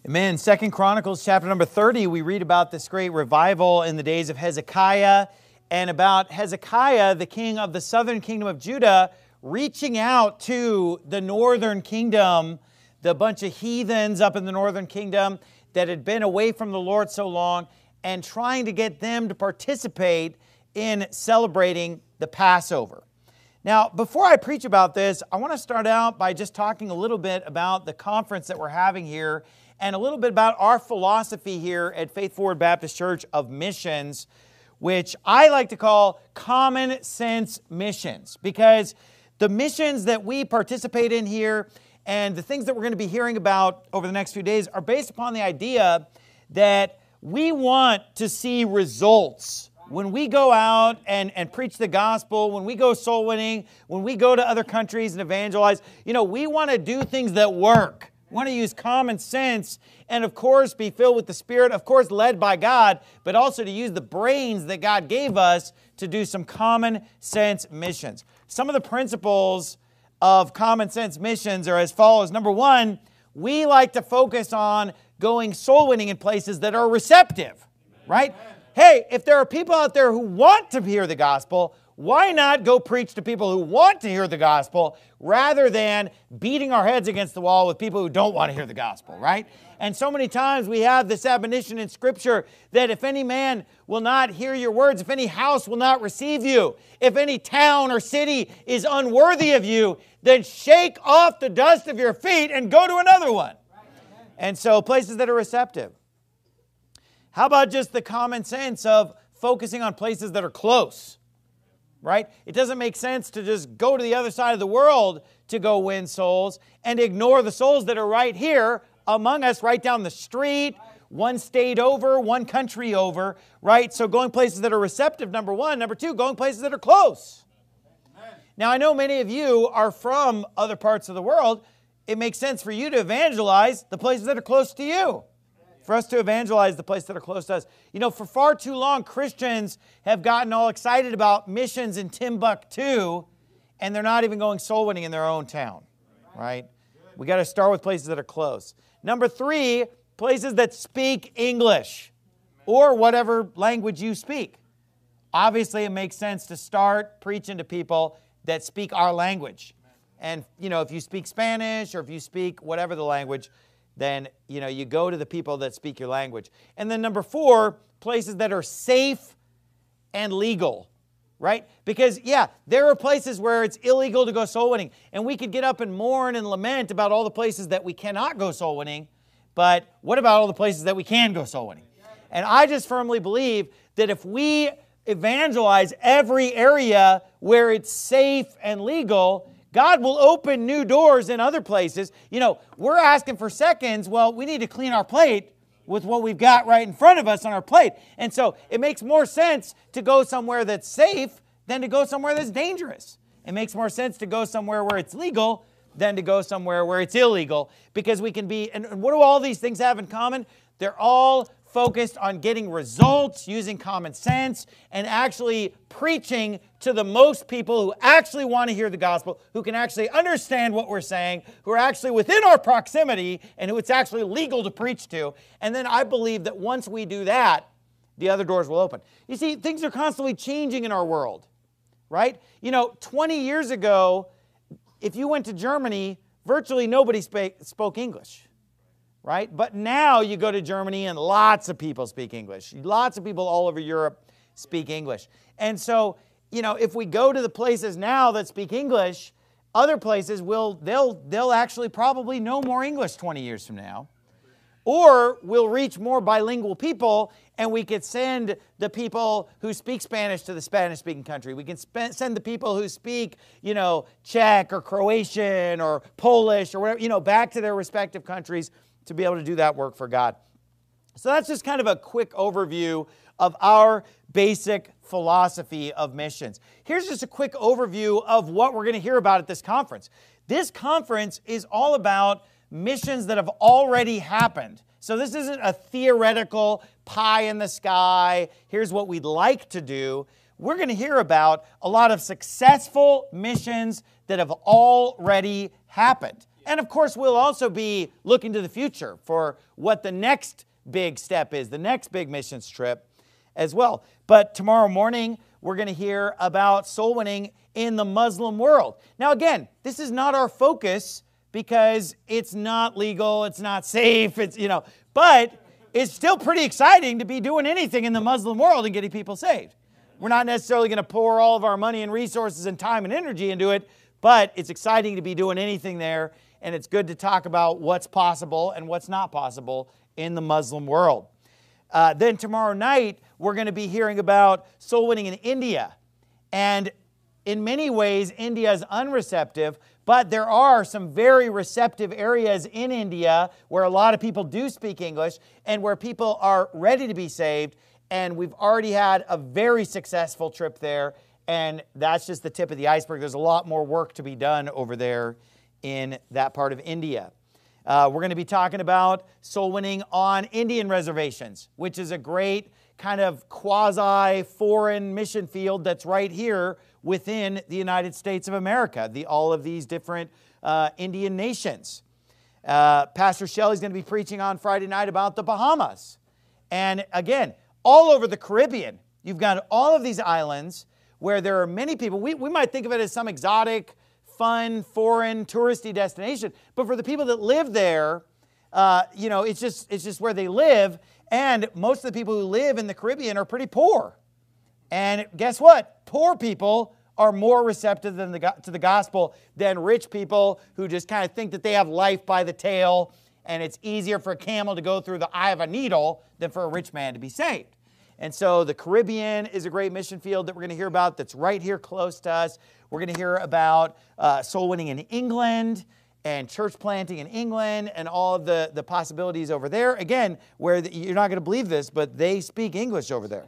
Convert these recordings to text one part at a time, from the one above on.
Amen. 2 Chronicles chapter number 30, we read about this great revival in the days of Hezekiah and about Hezekiah, the king of the southern kingdom of Judah, reaching out to the northern kingdom, the bunch of heathens up in the northern kingdom that had been away from the Lord so long, and trying to get them to participate in celebrating the Passover. Now, before I preach about this, I want to start out by just talking a little bit about the conference that we're having here and a little bit about our philosophy here at Faith Forward Baptist Church of missions, which I like to call common sense missions, because the missions that we participate in here and the things that we're going to be hearing about over the next few days are based upon the idea that we want to see results. When we go out and preach the gospel, when we go soul winning, when we go to other countries and evangelize, we want to do things that work. We want to use common sense and, of course, be filled with the Spirit, of course, led by God, but also to use the brains that God gave us to do some common sense missions. Some of the principles of common sense missions are as follows. Number one, we like to focus on going soul winning in places that are receptive, right? Hey, if there are people out there who want to hear the gospel, why not go preach to people who want to hear the gospel rather than beating our heads against the wall with people who don't want to hear the gospel, right? And so many times we have this admonition in Scripture that if any man will not hear your words, if any house will not receive you, if any town or city is unworthy of you, then shake off the dust of your feet and go to another one. And so places that are receptive. How about just the common sense of focusing on places that are close, right? It doesn't make sense to just go to the other side of the world to go win souls and ignore the souls that are right here among us, right down the street, one state over, one country over, right? So going places that are receptive, number one. Number two, going places that are close. Now, I know many of you are from other parts of the world. It makes sense for you to evangelize the places that are close to you. For us to evangelize the places that are close to us. For far too long, Christians have gotten all excited about missions in Timbuktu, and they're not even going soul winning in their own town, right? We got to start with places that are close. Number three, places that speak English or whatever language you speak. Obviously, it makes sense to start preaching to people that speak our language. And, if you speak Spanish or if you speak whatever the language, then, you go to the people that speak your language. And then number four, places that are safe and legal, right? Because, there are places where it's illegal to go soul winning. And we could get up and mourn and lament about all the places that we cannot go soul winning. But what about all the places that we can go soul winning? And I just firmly believe that if we evangelize every area where it's safe and legal, God will open new doors in other places. We're asking for seconds. Well, we need to clean our plate with what we've got right in front of us on our plate. And so it makes more sense to go somewhere that's safe than to go somewhere that's dangerous. It makes more sense to go somewhere where it's legal than to go somewhere where it's illegal, because we can be, and what do all these things have in common? They're all focused on getting results, using common sense, and actually preaching to the most people who actually want to hear the gospel, who can actually understand what we're saying, who are actually within our proximity, and who it's actually legal to preach to. And then I believe that once we do that, the other doors will open. You see, things are constantly changing in our world, right? 20 years ago, if you went to Germany, virtually nobody spoke English. Right? But now you go to Germany and lots of people speak English. Lots of people all over Europe speak English. And so, if we go to the places now that speak English, other places they'll actually probably know more English 20 years from now. Or we'll reach more bilingual people, and we could send the people who speak Spanish to the Spanish-speaking country. We can send the people who speak, Czech or Croatian or Polish or whatever, back to their respective countries to be able to do that work for God. So that's just kind of a quick overview of our basic philosophy of missions. Here's just a quick overview of what we're going to hear about at this conference. This conference is all about missions that have already happened. So this isn't a theoretical pie in the sky, here's what we'd like to do. We're going to hear about a lot of successful missions that have already happened. And of course, we'll also be looking to the future for what the next big step is, the next big missions trip as well. But tomorrow morning, we're going to hear about soul winning in the Muslim world. Now, again, this is not our focus because it's not legal, it's not safe, but it's still pretty exciting to be doing anything in the Muslim world and getting people saved. We're not necessarily going to pour all of our money and resources and time and energy into it, but it's exciting to be doing anything there, and it's good to talk about what's possible and what's not possible in the Muslim world. Then tomorrow night, we're going to be hearing about soul winning in India. And in many ways, India is unreceptive, but there are some very receptive areas in India where a lot of people do speak English and where people are ready to be saved. And we've already had a very successful trip there, and that's just the tip of the iceberg. There's a lot more work to be done over there in that part of India. We're going to be talking about soul winning on Indian reservations, which is a great kind of quasi-foreign mission field that's right here within the United States of America, all of these different Indian nations. Pastor Shelley's going to be preaching on Friday night about the Bahamas. And again, all over the Caribbean, you've got all of these islands where there are many people. We might think of it as some exotic, fun, foreign, touristy destination. But for the people that live there, it's just where they live. And most of the people who live in the Caribbean are pretty poor. And guess what? Poor people are more receptive to the gospel than rich people who just kind of think that they have life by the tail, and it's easier for a camel to go through the eye of a needle than for a rich man to be saved. And so the Caribbean is a great mission field that we're going to hear about that's right here close to us. We're going to hear about soul winning in England and church planting in England and all of the possibilities over there. Again, where you're not going to believe this, but they speak English over there.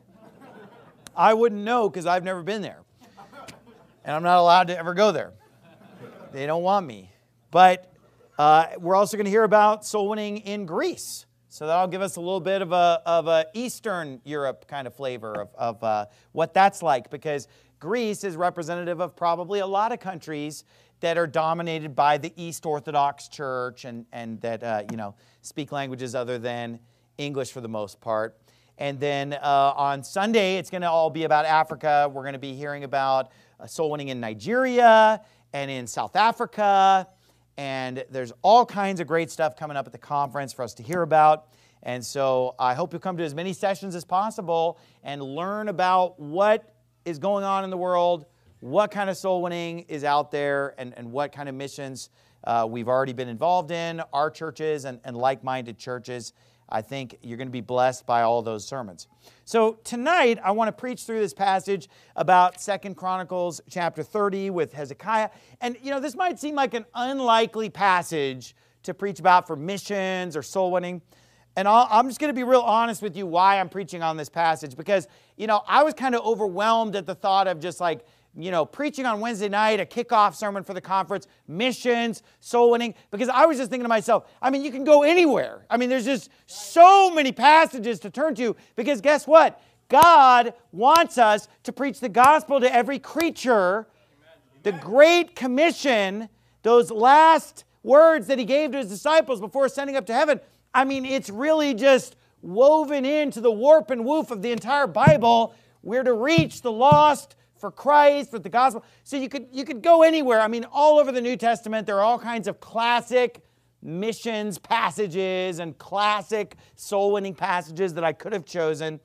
I wouldn't know because I've never been there. And I'm not allowed to ever go there. They don't want me. But we're also going to hear about soul winning in Greece. So that'll give us a little bit of a Eastern Europe kind of flavor of what that's like, because Greece is representative of probably a lot of countries that are dominated by the East Orthodox Church and that speak languages other than English for the most part. And then on Sunday, it's going to all be about Africa. We're going to be hearing about soul winning in Nigeria and in South Africa. And there's all kinds of great stuff coming up at the conference for us to hear about. And so I hope you'll come to as many sessions as possible and learn about what is going on in the world, what kind of soul winning is out there, and what kind of missions we've already been involved in, our churches and like-minded churches. I think you're going to be blessed by all those sermons. So tonight, I want to preach through this passage about 2 Chronicles chapter 30 with Hezekiah. And, this might seem like an unlikely passage to preach about for missions or soul winning. And I'm just going to be real honest with you why I'm preaching on this passage. Because, I was kind of overwhelmed at the thought of just like, preaching on Wednesday night, a kickoff sermon for the conference, missions, soul winning, because I was just thinking to myself, you can go anywhere. There's just so many passages to turn to, because guess what? God wants us to preach the gospel to every creature. The Great Commission, those last words that He gave to His disciples before ascending up to heaven, it's really just woven into the warp and woof of the entire Bible. We're to reach the lost for Christ, with the gospel. So you could go anywhere. All over the New Testament, there are all kinds of classic missions passages and classic soul-winning passages that I could have chosen.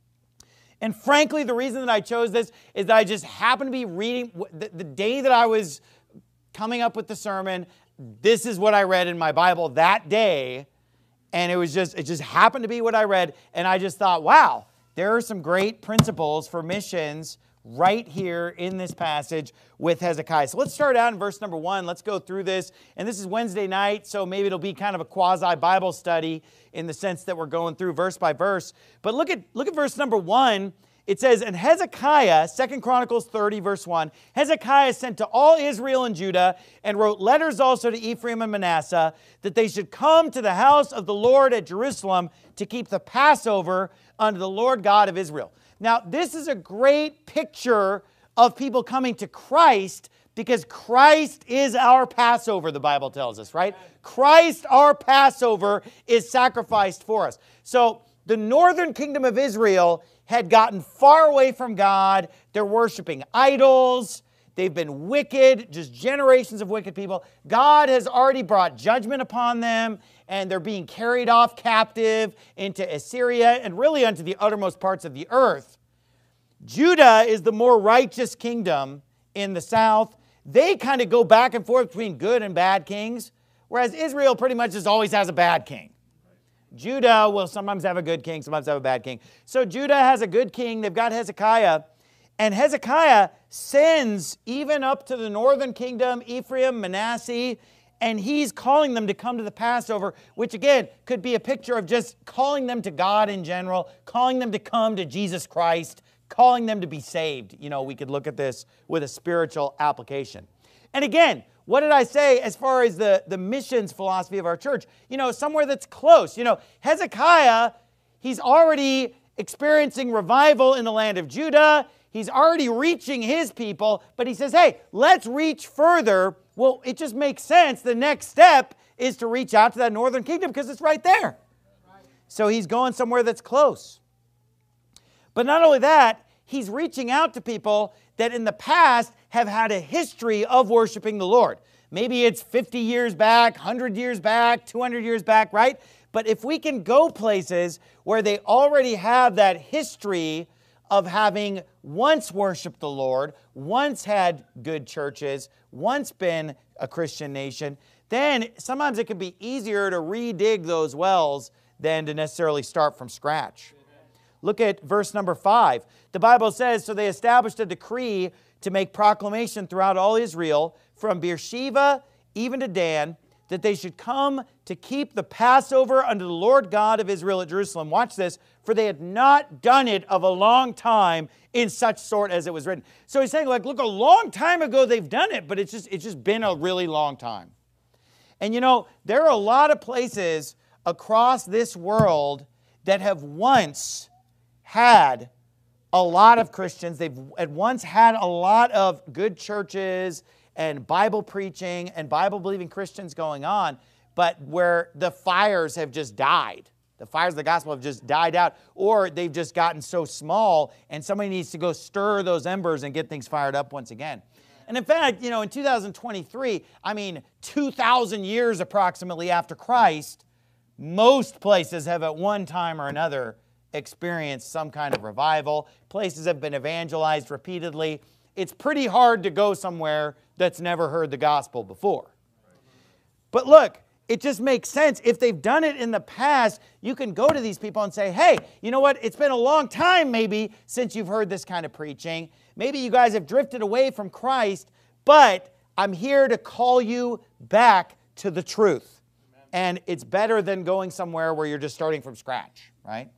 And frankly, the reason that I chose this is that I just happened to be reading, the day that I was coming up with the sermon, this is what I read in my Bible that day. And it just happened to be what I read. And I just thought, wow, there are some great principles for missions right here in this passage with Hezekiah. So let's start out in verse number 1. Let's go through this. And this is Wednesday night, so maybe it'll be kind of a quasi-Bible study in the sense that we're going through verse by verse. But look at verse number 1. It says, and Hezekiah, 2 Chronicles 30, verse 1, Hezekiah sent to all Israel and Judah and wrote letters also to Ephraim and Manasseh that they should come to the house of the Lord at Jerusalem to keep the Passover unto the Lord God of Israel. Now, this is a great picture of people coming to Christ Because Christ is our Passover, the Bible tells us, right? Christ, our Passover, is sacrificed for us. So the northern kingdom of Israel had gotten far away from God. They're worshiping idols. They've been wicked, just generations of wicked people. God has already brought judgment upon them, and they're being carried off captive into Assyria and really unto the uttermost parts of the earth. Judah is the more righteous kingdom in the south. They kind of go back and forth between good and bad kings, whereas Israel pretty much just always has a bad king. Judah will sometimes have a good king, sometimes have a bad king. So Judah has a good king. They've got Hezekiah. And Hezekiah sends even up to the northern kingdom, Ephraim, Manasseh, and he's calling them to come to the Passover, which again could be a picture of just calling them to God in general, calling them to come to Jesus Christ, calling them to be saved. You know, we could look at this with a spiritual application. And again, what did I say as far as the missions philosophy of our church? You know, somewhere that's close. You know, Hezekiah, he's already experiencing revival in the land of Judah. He's already reaching his people, but he says, hey, let's reach further. Well, it just makes sense. The next step is to reach out to that northern kingdom because it's right there. So he's going somewhere that's close. But not only that, he's reaching out to people that in the past have had a history of worshiping the Lord. Maybe it's 50 years back, 100 years back, 200 years back, right? But if we can go places where they already have that history of having once worshiped the Lord, once had good churches, once been a Christian nation, then sometimes it can be easier to redig those wells than to necessarily start from scratch. Look at verse number 5. The Bible says, so they established a decree to make proclamation throughout all Israel, from Beersheba even to Dan, that they should come to keep the Passover unto the Lord God of Israel at Jerusalem. Watch this. For they had not done it of a long time in such sort as it was written. So he's saying, like, look, a long time ago they've done it, but it's just been a really long time. And you know, there are a lot of places across this world that have once had a lot of Christians. They've at once had a lot of good churches and Bible preaching and Bible-believing Christians going on, but where the fires have just died. The fires of the gospel have just died out, or they've just gotten so small, and somebody needs to go stir those embers and get things fired up once again. And in fact, you know, in 2023, 2,000 years approximately after Christ, most places have at one time or another experienced some kind of revival. Places have been evangelized repeatedly. It's pretty hard to go somewhere that's never heard the gospel before. But look, it just makes sense. If they've done it in the past, you can go to these people and say, hey, you know what? It's been a long time maybe since you've heard this kind of preaching. Maybe you guys have drifted away from Christ, but I'm here to call you back to the truth. Amen. And it's better than going somewhere where you're just starting from scratch, right?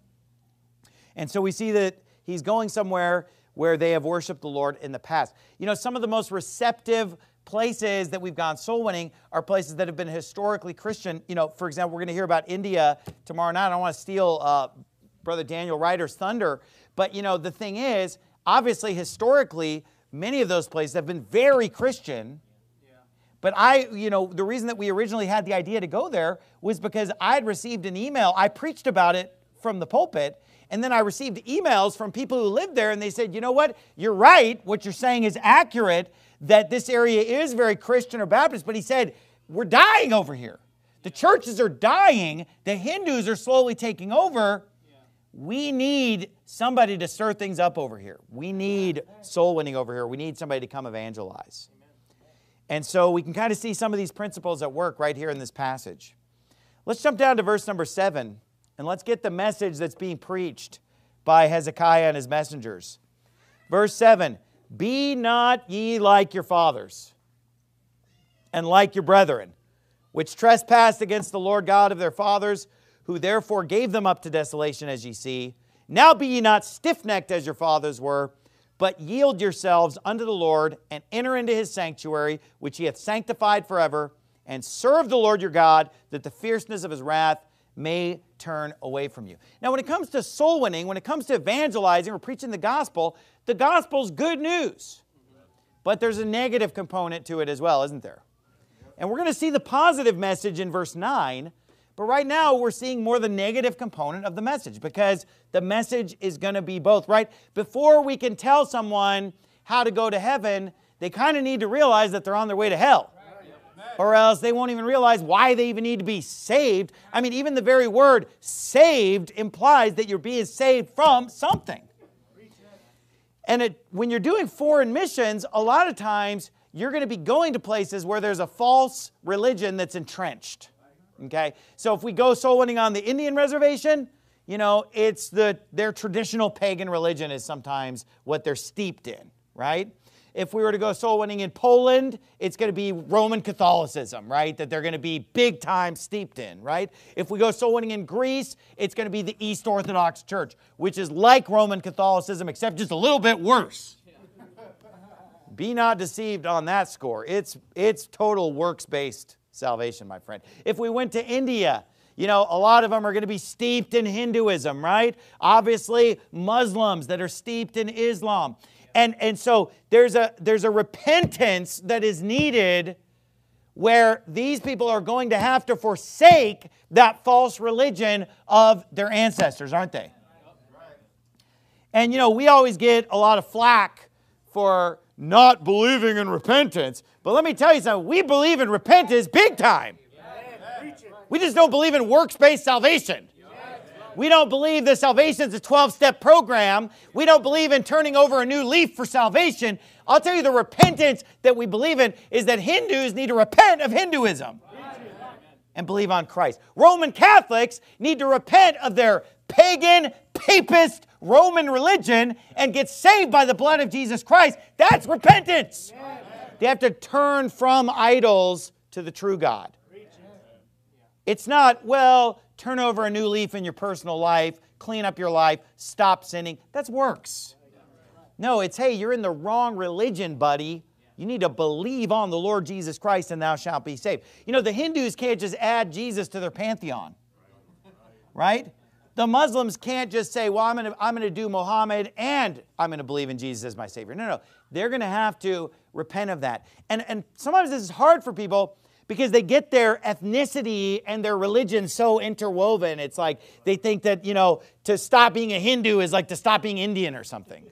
And so we see that he's going somewhere where they have worshiped the Lord in the past. You know, some of the most receptive places that we've gone soul winning are places that have been historically Christian. You know, for example, we're going to hear about India tomorrow night. I don't want to steal Brother Daniel Ryder's thunder, but you know, the thing is, obviously, historically, many of those places have been very Christian. But the reason that we originally had the idea to go there was because I had received an email. I preached about it from the pulpit, and then I received emails from people who lived there, and they said, you know what? You're right. What you're saying is accurate, that this area is very Christian or Baptist. But he said, we're dying over here. The churches are dying. The Hindus are slowly taking over. We need somebody to stir things up over here. We need soul winning over here. We need somebody to come evangelize. And so we can kind of see some of these principles at work right here in this passage. Let's jump down to verse number 7. And let's get the message that's being preached by Hezekiah and his messengers. Verse 7, be not ye like your fathers, and like your brethren, which trespassed against the Lord God of their fathers, who therefore gave them up to desolation, as ye see. Now be ye not stiff-necked as your fathers were, but yield yourselves unto the Lord, and enter into his sanctuary, which he hath sanctified forever, and serve the Lord your God, that the fierceness of his wrath may turn away from you. Now, when it comes to soul winning, when it comes to evangelizing or preaching the gospel's good news. but there's a negative component to it as well, isn't there? And we're going to see the positive message in verse 9, but right now we're seeing more the negative component of the message because the message is going to be both, right? Before we can tell someone how to go to heaven, they kind of need to realize that they're on their way to hell. Or else they won't even realize why they even need to be saved. I mean, even the very word saved implies that you're being saved from something. And when you're doing foreign missions, a lot of times you're going to be going to places where there's a false religion that's entrenched. Okay? So if we go soul winning on the Indian reservation, you know, it's their traditional pagan religion is sometimes what they're steeped in, right? If we were to go soul winning in Poland, it's going to be Roman Catholicism, right? That they're going to be big time steeped in, right? If we go soul winning in Greece, it's going to be the East Orthodox Church, which is like Roman Catholicism, except just a little bit worse. Be not deceived on that score. It's total works-based salvation, my friend. If we went to India, you know, a lot of them are going to be steeped in Hinduism, right? Obviously, Muslims that are steeped in Islam. And so there's a repentance that is needed where these people are going to have to forsake that false religion of their ancestors, aren't they? And, you know, we always get a lot of flack for not believing in repentance. But let me tell you something. We believe in repentance big time. We just don't believe in works-based salvation. We don't believe that salvation is a 12-step program. We don't believe in turning over a new leaf for salvation. I'll tell you the repentance that we believe in is that Hindus need to repent of Hinduism and believe on Christ. Roman Catholics need to repent of their pagan, papist, Roman religion and get saved by the blood of Jesus Christ. That's repentance. They have to turn from idols to the true God. It's not, well, turn over a new leaf in your personal life, clean up your life, stop sinning. That's works. No, it's, hey, you're in the wrong religion, buddy. You need to believe on the Lord Jesus Christ and thou shalt be saved. You know, the Hindus can't just add Jesus to their pantheon. Right? The Muslims can't just say, well, I'm going to do Muhammad and I'm going to believe in Jesus as my Savior. No. They're going to have to repent of that. And sometimes this is hard for people because they get their ethnicity and their religion so interwoven. It's like they think that, you know, to stop being a Hindu is like to stop being Indian or something.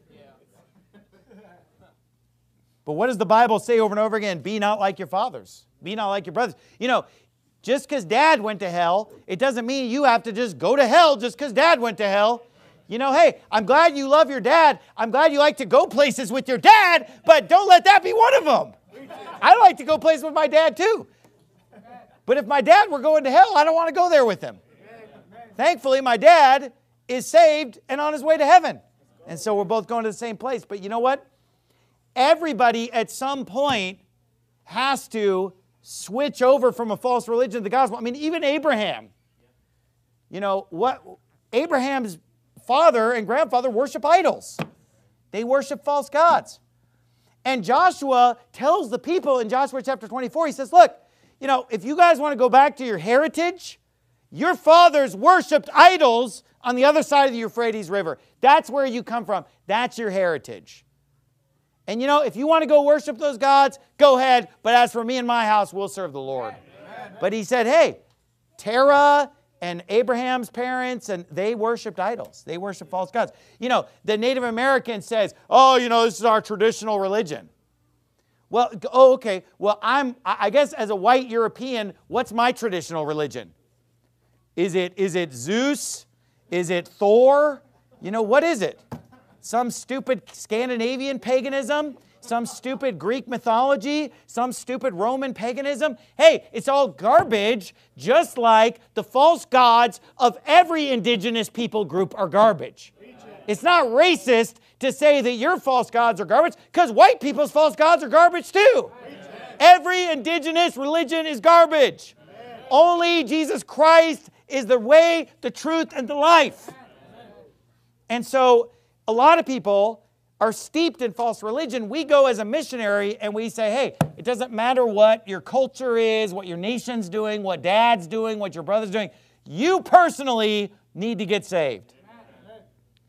But what does the Bible say over and over again? Be not like your fathers. Be not like your brothers. You know, just because dad went to hell, it doesn't mean you have to just go to hell just because dad went to hell. You know, hey, I'm glad you love your dad. I'm glad you like to go places with your dad, but don't let that be one of them. I like to go places with my dad too. But if my dad were going to hell, I don't want to go there with him. Thankfully, my dad is saved and on his way to heaven. And so we're both going to the same place. But you know what? Everybody at some point has to switch over from a false religion to the gospel. I mean, even Abraham. You know, what Abraham's father and grandfather worship idols. They worship false gods. And Joshua tells the people in Joshua chapter 24, he says, look, you know, if you guys want to go back to your heritage, your fathers worshipped idols on the other side of the Euphrates River. That's where you come from. That's your heritage. And you know, if you want to go worship those gods, go ahead. But as for me and my house, we'll serve the Lord. Amen. But he said, hey, Terah and Abraham's parents, and they worshipped idols. They worshiped false gods. You know, the Native American says, oh, you know, this is our traditional religion. Well, oh, okay. Well, I guess as a white European, what's my traditional religion? Is it Zeus? Is it Thor? You know, what is it? Some stupid Scandinavian paganism? Some stupid Greek mythology? Some stupid Roman paganism? Hey, it's all garbage, just like the false gods of every indigenous people group are garbage. It's not racist to say that your false gods are garbage, because white people's false gods are garbage too. Every indigenous religion is garbage. Only Jesus Christ is the way, the truth, and the life. And so a lot of people are steeped in false religion. We go as a missionary and we say, hey, it doesn't matter what your culture is, what your nation's doing, what dad's doing, what your brother's doing. You personally need to get saved.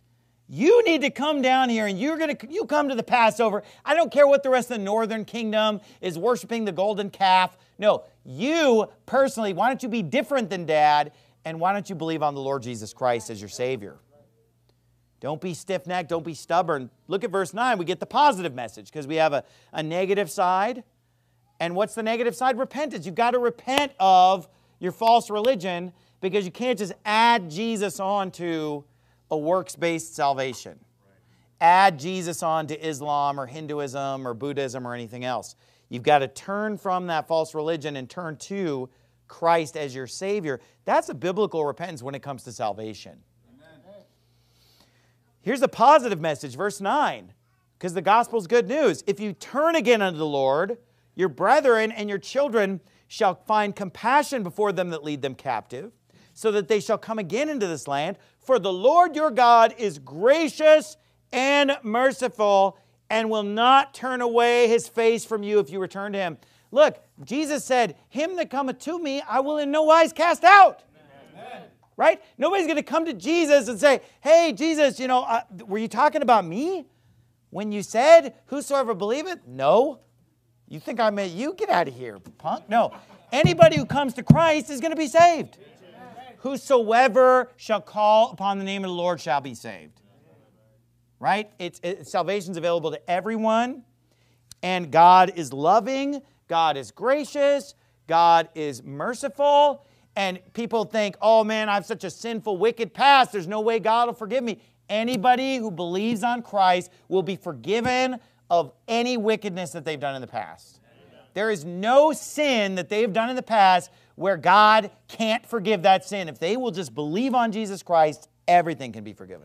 You need to come down here and you come to the Passover. I don't care what the rest of the northern kingdom is worshiping the golden calf. No, you personally, why don't you be different than Dad, and why don't you believe on the Lord Jesus Christ as your Savior? Don't be stiff-necked. Don't be stubborn. Look at verse 9. We get the positive message because we have a negative side. And what's the negative side? Repentance. You've got to repent of your false religion because you can't just add Jesus on to a works-based salvation. Add Jesus on to Islam or Hinduism or Buddhism or anything else. You've got to turn from that false religion and turn to Christ as your Savior. That's a biblical repentance when it comes to salvation. Amen. Here's a positive message, verse 9, because the gospel is good news. If you turn again unto the Lord, your brethren and your children shall find compassion before them that lead them captive, so that they shall come again into this land. For the Lord your God is gracious and merciful, and will not turn away His face from you if you return to Him. Look, Jesus said, him that cometh to me, I will in no wise cast out. Amen. Right? Nobody's going to come to Jesus and say, hey, Jesus, were you talking about me when you said, whosoever believeth? No. You think I meant you? Get out of here, punk. No. Anybody who comes to Christ is going to be saved. Whosoever shall call upon the name of the Lord shall be saved. Right? Salvation's available to everyone. And God is loving. God is gracious. God is merciful. And people think, oh man, I have such a sinful, wicked past. There's no way God will forgive me. Anybody who believes on Christ will be forgiven of any wickedness that they've done in the past. There is no sin that they've done in the past where God can't forgive that sin. If they will just believe on Jesus Christ, everything can be forgiven.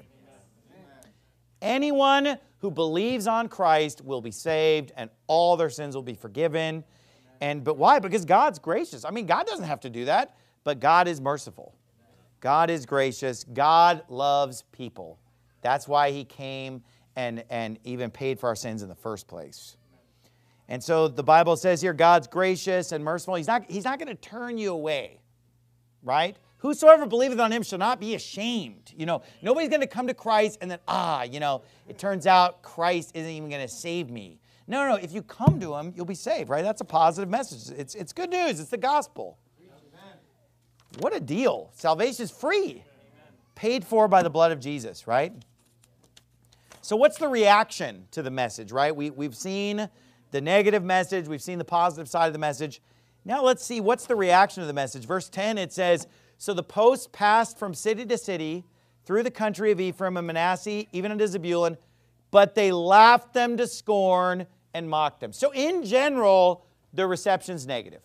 Anyone who believes on Christ will be saved and all their sins will be forgiven. But why? Because God's gracious. I mean, God doesn't have to do that, but God is merciful. God is gracious. God loves people. That's why He came and even paid for our sins in the first place. And so the Bible says here, God's gracious and merciful. He's not going to turn you away, right? Whosoever believeth on Him shall not be ashamed. Nobody's going to come to Christ and then, it turns out Christ isn't even going to save me. No. If you come to Him, you'll be saved, right? That's a positive message. It's good news. It's the gospel. Amen. What a deal. Salvation is free. Amen. Paid for by the blood of Jesus, right? So what's the reaction to the message, right? We've seen the negative message. We've seen the positive side of the message. Now let's see what's the reaction to the message. Verse 10, it says, so the post passed from city to city through the country of Ephraim and Manasseh, even unto Zebulun, but they laughed them to scorn and mocked them. So in general, the reception's negative.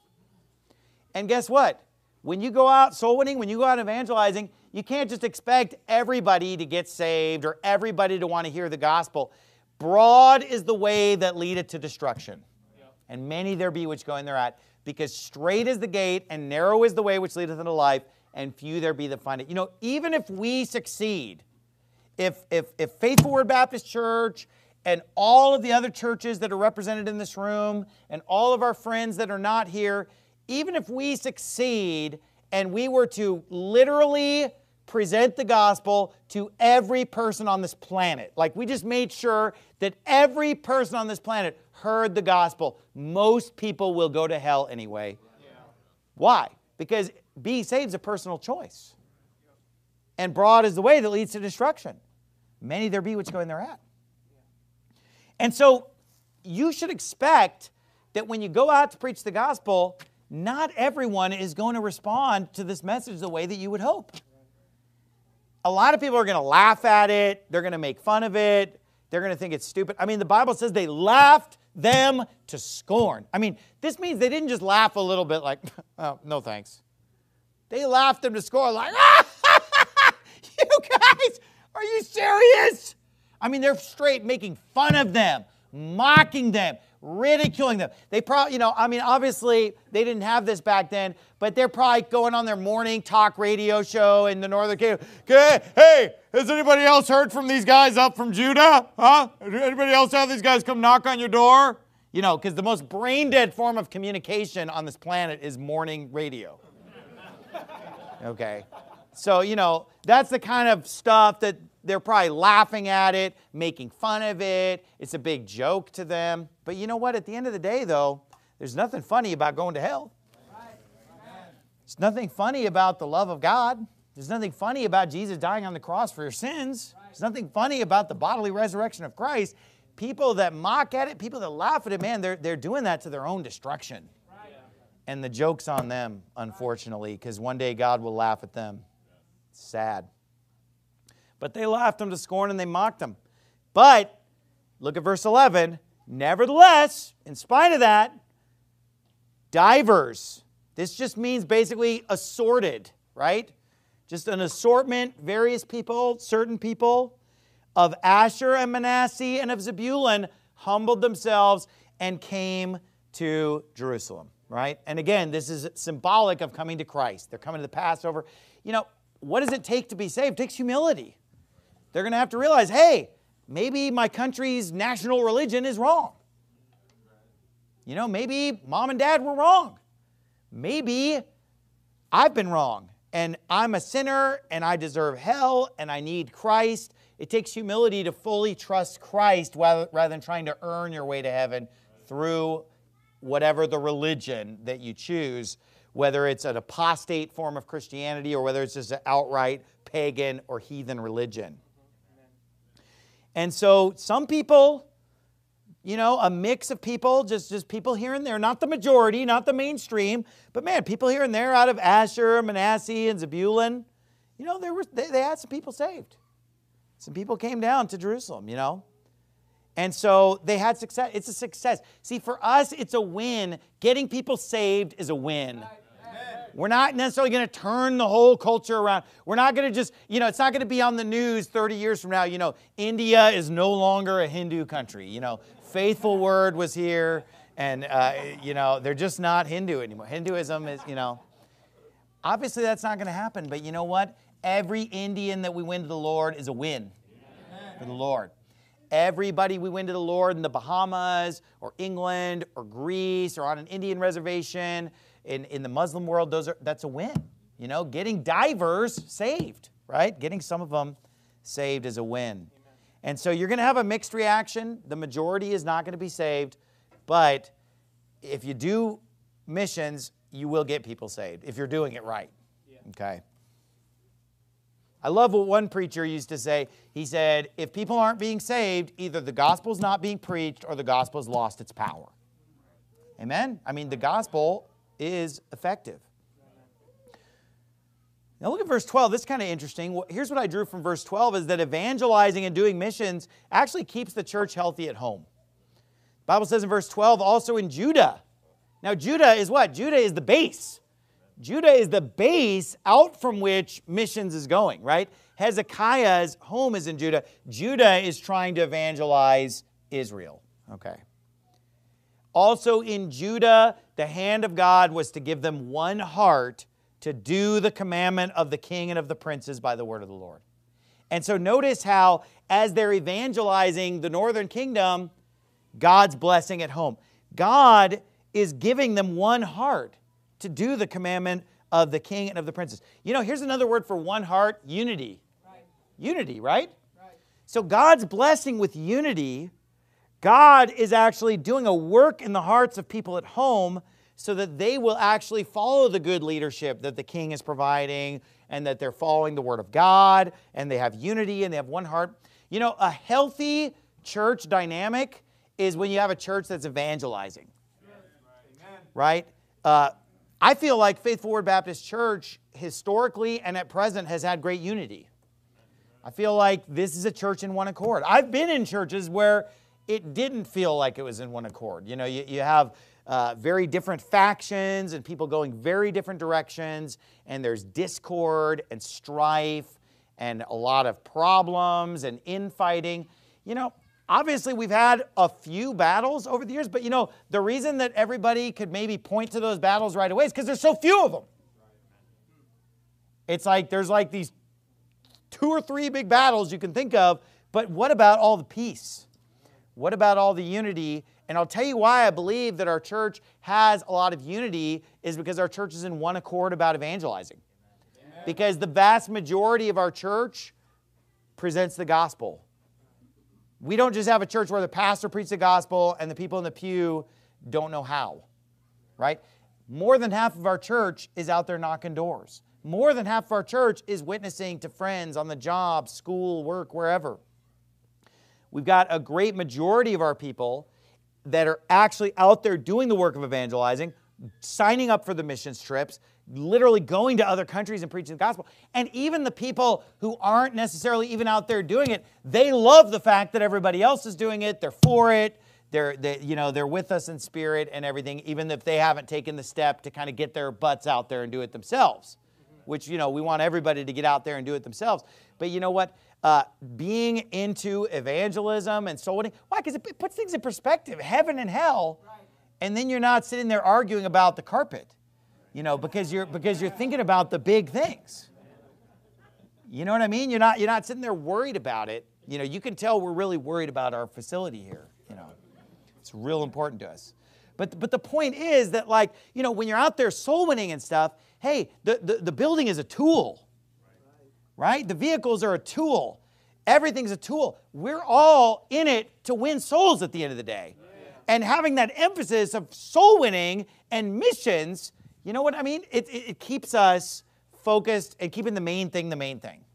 And guess what? When you go out soul winning, when you go out evangelizing, you can't just expect everybody to get saved or everybody to want to hear the gospel. Broad is the way that leadeth to destruction. And many there be which go in thereat. Because straight is the gate, and narrow is the way which leadeth unto life, and few there be that find it. Even if we succeed, if Faithful Word Baptist Church and all of the other churches that are represented in this room, and all of our friends that are not here, even if we succeed and we were to literally present the gospel to every person on this planet, like we just made sure that every person on this planet heard the gospel, most people will go to hell anyway. Yeah. Why? Because being saved is a personal choice. And broad is the way that leads to destruction. Many there be which go in thereat. And so you should expect that when you go out to preach the gospel, not everyone is going to respond to this message the way that you would hope. A lot of people are going to laugh at it. They're going to make fun of it. They're going to think it's stupid. I mean, the Bible says they laughed them to scorn. I mean, this means they didn't just laugh a little bit like, oh, no thanks. They laughed them to scorn like, you guys, are you serious? I mean, they're straight making fun of them, mocking them, ridiculing them. They probably, obviously they didn't have this back then, but they're probably going on their morning talk radio show in the Northern Kingdom. Hey, has anybody else heard from these guys up from Judah? Huh? Anybody else have these guys come knock on your door? Because the most brain-dead form of communication on this planet is morning radio. Okay. So, that's the kind of stuff that they're probably laughing at it, making fun of it. It's a big joke to them. But you know what? At the end of the day, though, there's nothing funny about going to hell. There's nothing funny about the love of God. There's nothing funny about Jesus dying on the cross for your sins. There's nothing funny about the bodily resurrection of Christ. People that mock at it, people that laugh at it, man, they're doing that to their own destruction. And the joke's on them, unfortunately, because one day God will laugh at them. It's sad. But they laughed him to scorn and they mocked him. But, look at verse 11. Nevertheless, in spite of that, divers. This just means basically assorted, right? Just an assortment, various people, certain people of Asher and Manasseh and of Zebulun humbled themselves and came to Jerusalem. Right? And again, this is symbolic of coming to Christ. They're coming to the Passover. You know, what does it take to be saved? It takes humility. They're going to have to realize, hey, maybe my country's national religion is wrong. You know, maybe mom and dad were wrong. Maybe I've been wrong. And I'm a sinner and I deserve hell and I need Christ. It takes humility to fully trust Christ rather than trying to earn your way to heaven through whatever the religion that you choose, whether it's an apostate form of Christianity or whether it's just an outright pagan or heathen religion. And so some people, you know, a mix of people, just people here and there, not the majority, not the mainstream, but man, people here and there out of Asher, Manasseh, and Zebulun, you know, they had some people saved. Some people came down to Jerusalem, you know. And so they had success. It's a success. See, for us, it's a win. Getting people saved is a win. Amen. We're not necessarily going to turn the whole culture around. We're not going to just, you know, it's not going to be on the news 30 years from now. You know, India is no longer a Hindu country. You know, Faithful Word was here. And, you know, they're just not Hindu anymore. Hinduism is, you know, obviously that's not going to happen. But you know what? Every Indian that we win to the Lord is a win for the Lord. Everybody we win to the Lord in the Bahamas or England or Greece or on an Indian reservation in the Muslim world, that's a win. You know, getting divers saved, right? Getting some of them saved is a win. Amen. And so you're going to have a mixed reaction. The majority is not going to be saved. But if you do missions, you will get people saved if you're doing it right. Yeah. Okay. I love what one preacher used to say. He said, if people aren't being saved, either the gospel's not being preached or the gospel's lost its power. Amen? I mean, the gospel is effective. Now look at verse 12. This is kind of interesting. Here's what I drew from verse 12 is that evangelizing and doing missions actually keeps the church healthy at home. The Bible says in verse 12, also in Judah. Now Judah is what? Judah is the base. Judah is the base out from which missions is going, right? Hezekiah's home is in Judah. Judah is trying to evangelize Israel. Okay. Also in Judah, the hand of God was to give them one heart to do the commandment of the king and of the princes by the word of the Lord. And so notice how as they're evangelizing the northern kingdom, God's blessing at home. God is giving them one heart to do the commandment of the king and of the princes. You know, here's another word for one heart, unity. Right. Unity, right? So God's blessing with unity, God is actually doing a work in the hearts of people at home so that they will actually follow the good leadership that the king is providing and that they're following the word of God and they have unity and they have one heart. You know, a healthy church dynamic is when you have a church that's evangelizing. Right? I feel like Faithful Word Baptist Church historically and at present has had great unity. I feel like this is a church in one accord. I've been in churches where it didn't feel like it was in one accord. You know, you have very different factions and people going very different directions, and there's discord and strife and a lot of problems and infighting. You know, obviously, we've had a few battles over the years, but you know, the reason that everybody could maybe point to those battles right away is because there's so few of them. It's like there's like these 2 or 3 big battles you can think of, but what about all the peace? What about all the unity? And I'll tell you why I believe that our church has a lot of unity is because our church is in one accord about evangelizing. Amen. Because the vast majority of our church presents the gospel. We don't just have a church where the pastor preaches the gospel and the people in the pew don't know how, right? More than half of our church is out there knocking doors. More than half of our church is witnessing to friends on the job, school, work, wherever. We've got a great majority of our people that are actually out there doing the work of evangelizing, signing up for the missions trips, literally going to other countries and preaching the gospel. And even the people who aren't necessarily even out there doing it, they love the fact that everybody else is doing it. They're for it. They're with us in spirit and everything, even if they haven't taken the step to kind of get their butts out there and do it themselves, which, we want everybody to get out there and do it themselves. But you know what? Being into evangelism and soul winning, why? Because it puts things in perspective, heaven and hell, and then you're not sitting there arguing about the carpet, because you're thinking about the big things. You know what I mean? You're not sitting there worried about it. You can tell we're really worried about our facility here. It's real important to us. But the point is that, when you're out there soul winning and stuff, hey, the building is a tool, right? The vehicles are a tool. Everything's a tool. We're all in it to win souls at the end of the day. And having that emphasis of soul winning and missions, you know what I mean? It keeps us focused and keeping the main thing the main thing.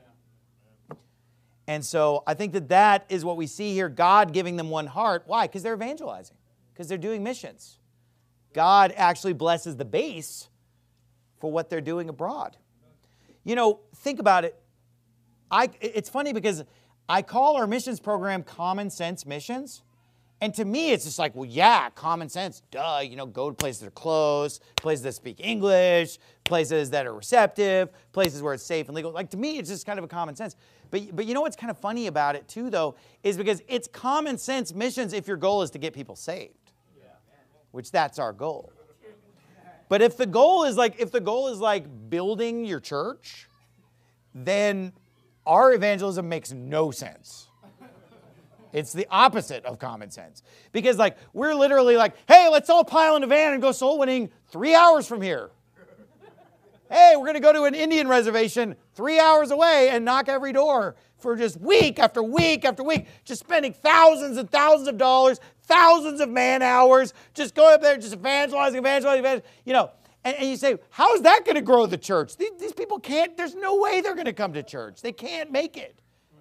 And so I think that is what we see here, God giving them one heart. Why? Because they're evangelizing, because they're doing missions. God actually blesses the base for what they're doing abroad. Think about it. It's funny because I call our missions program Common Sense Missions. And to me, it's just like, well, yeah, common sense, duh. Go to places that are closed, places that speak English, places that are receptive, places where it's safe and legal. To me, it's just kind of a common sense. But you know what's kind of funny about it too, though, is because it's common sense missions if your goal is to get people saved, which that's our goal. But if the goal is like building your church, then our evangelism makes no sense. It's the opposite of common sense. Because we're literally hey, let's all pile in a van and go soul winning 3 hours from here. Hey, we're going to go to an Indian reservation 3 hours away and knock every door for just week after week after week, just spending thousands and thousands of dollars, thousands of man hours, just going up there, just evangelizing. And you say, how is that going to grow the church? These people can't, there's no way they're going to come to church. They can't make it.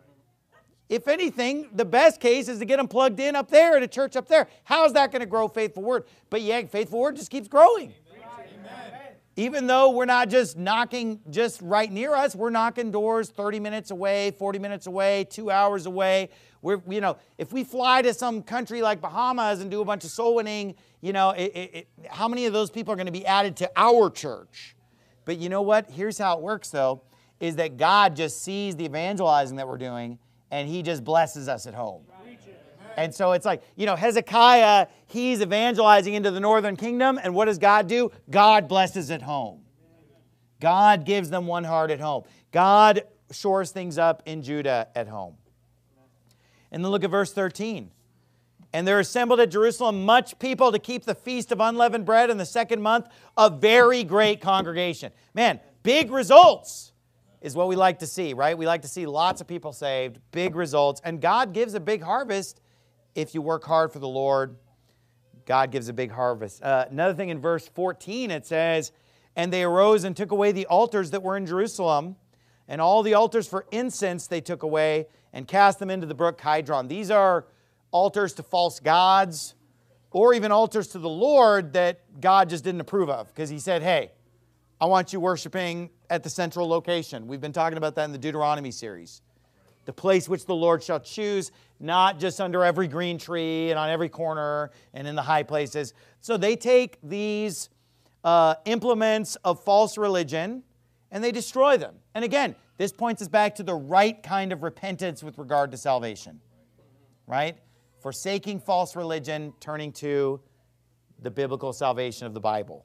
If anything, the best case is to get them plugged in up there at a church up there. How is that going to grow Faithful Word? But yeah, Faithful Word just keeps growing. Amen. Even though we're not just knocking just right near us, we're knocking doors 30 minutes away, 40 minutes away, 2 hours away. If we fly to some country like Bahamas and do a bunch of soul winning, how many of those people are going to be added to our church? But you know what? Here's how it works, though, is that God just sees the evangelizing that we're doing, and He just blesses us at home. And so it's Hezekiah, he's evangelizing into the northern kingdom, and what does God do? God blesses at home. God gives them one heart at home. God shores things up in Judah at home. And then look at verse 13. And there assembled at Jerusalem much people to keep the feast of unleavened bread in the second month, a very great congregation. Man, big results is what we like to see, right? We like to see lots of people saved, big results. And God gives a big harvest if you work hard for the Lord. God gives a big harvest. Another thing in verse 14, it says, and they arose and took away the altars that were in Jerusalem, and all the altars for incense they took away and cast them into the brook Kidron. These are altars to false gods, or even altars to the Lord that God just didn't approve of, because He said, hey, I want you worshiping at the central location. We've been talking about that in the Deuteronomy series. The place which the Lord shall choose, not just under every green tree and on every corner and in the high places. So they take these implements of false religion and they destroy them. And again, this points us back to the right kind of repentance with regard to salvation. Right? Forsaking false religion, turning to the biblical salvation of the Bible.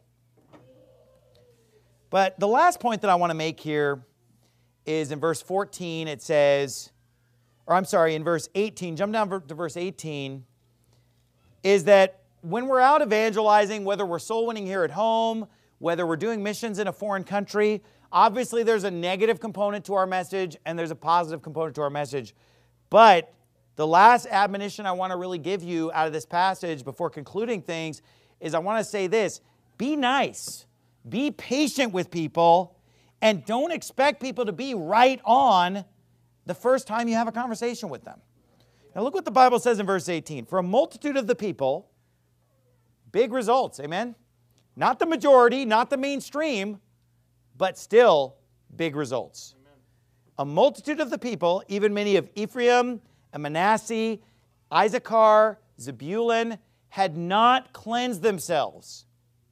But the last point that I want to make here is in verse 14, it says, in verse 18, jump down to verse 18, is that when we're out evangelizing, whether we're soul winning here at home, whether we're doing missions in a foreign country, Obviously, there's a negative component to our message and there's a positive component to our message. But the last admonition I want to really give you out of this passage before concluding things is I want to say this: be nice, be patient with people, and don't expect people to be right on the first time you have a conversation with them. Now look what the Bible says in verse 18. For a multitude of the people, big results, amen? Not the majority, not the mainstream, but still big results. Amen. A multitude of the people, even many of Ephraim and Manasseh, Issachar, Zebulun, had not cleansed themselves.